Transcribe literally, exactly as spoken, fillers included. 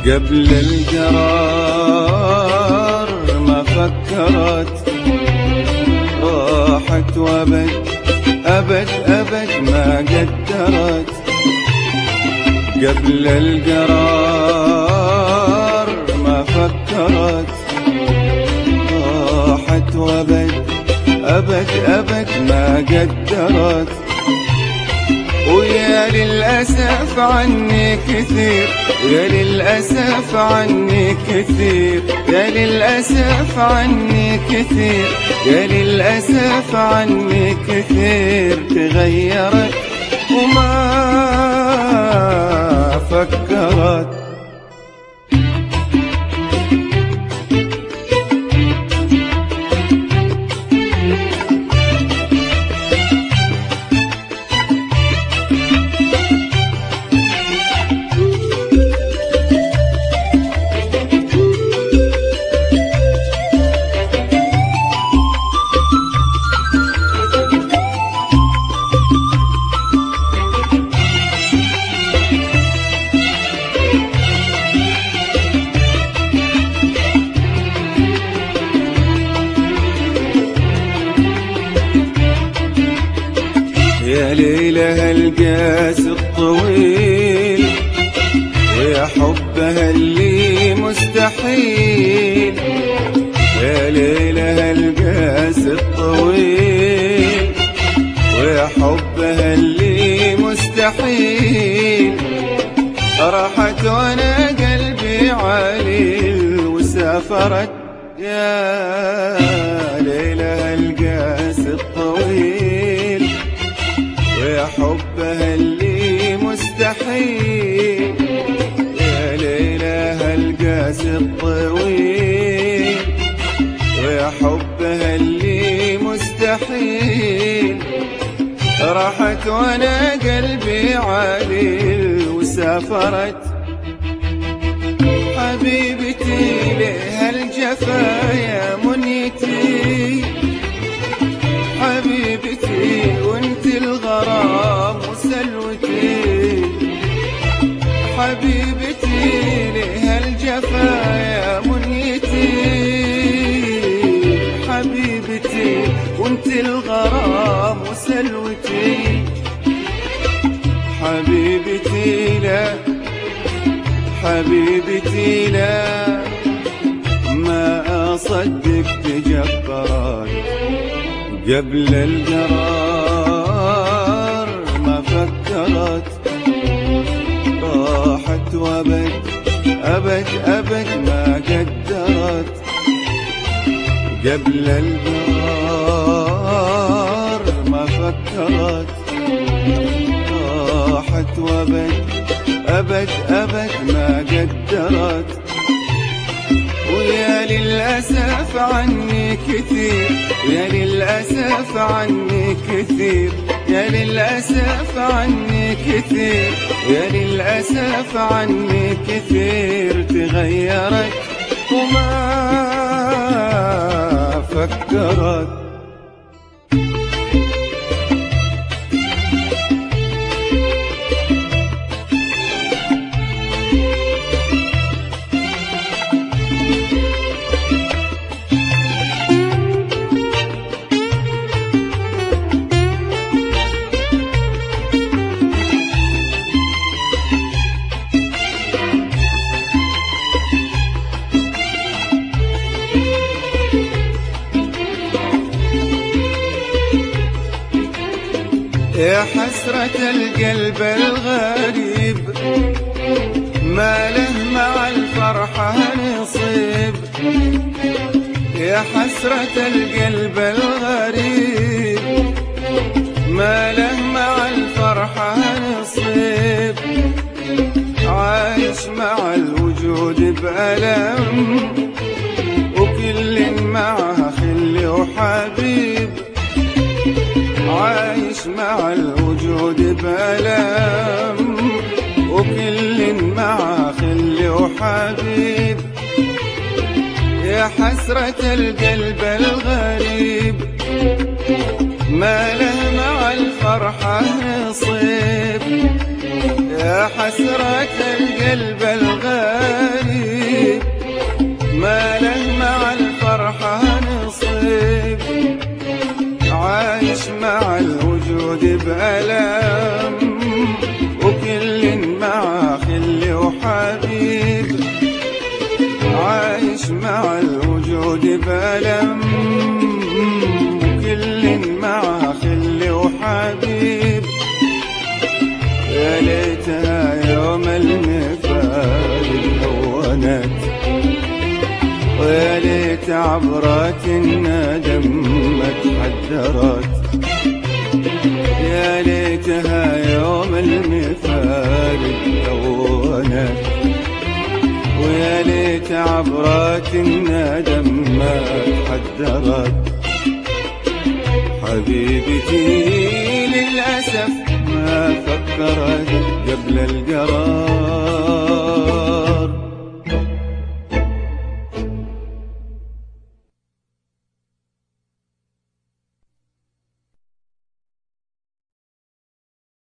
قبل القرار ما فكرت، راحت وابد أبد أبد ما قدرت. قبل القرار ما فكرت، راحت وابد أبد أبد ما قدرت. ويا للأسف عني كثير، يا للأسف عني كثير، يا للأسف عني كثير، يا للأسف عني كثير تغيرت وما فكرت. يا ليلها القاس الطويل، ويا حبها اللي مستحيل. يا ليلها القاس الطويل، ويا حبها اللي مستحيل. راحت وانا قلبي عالي وسافرت. يا ليلها القاس الطويل، ويا حبها اللي مستحيل. يا ليلها القاس الطويل، ويا حبها اللي مستحيل. راحت وانا قلبي عالي وسافرت. حبيبتي لها الجفا يا منيتي، حبيبتي وانت الغرام وسلوتي. حبيبتي لها الجفا يا منيتي، حبيبتي وانت الغرام وسلوتي. حبيبتي لا حبيبتي لا ما أصدق تجبرت. قبل القرار ما فكرت، راحت وابد أبد أبد ما قدرت. قبل القرار ما فكرت، راحت وابد أبد أبد ما قدرت. ويا للأسف عني كثير، يا للأسف عني كثير، يا للأسف عني كثير، يا للأسف عني كثير تغيرت وما فكرت. يا حسرة القلب الغريب، ما له مع الفرحة نصيب. يا حسرة القلب الغريب، ما له مع الفرحة نصيب. عايش مع الوجود بألم، وكل معها خل وحبيب. عايش مع الوجود بألم، وكل معه خل وحبيب. يا حسرة القلب الغريب، ما له مع الفرحة نصيب. يا حسرة القلب الغريب، عايش مع الوجود بألم وكل مع خل وحبيب. عايش مع الوجود بألم وكل مع خل وحبيب. يا ليتها يوم المفارق هونت، ويا ليت عبرات الندم ما تحدرت. يا ليتها يوم المفارق هونت، ويا ليت عبرات الندم ما تحدرت. حبيبتي للأسف ما فكرت قبل القرار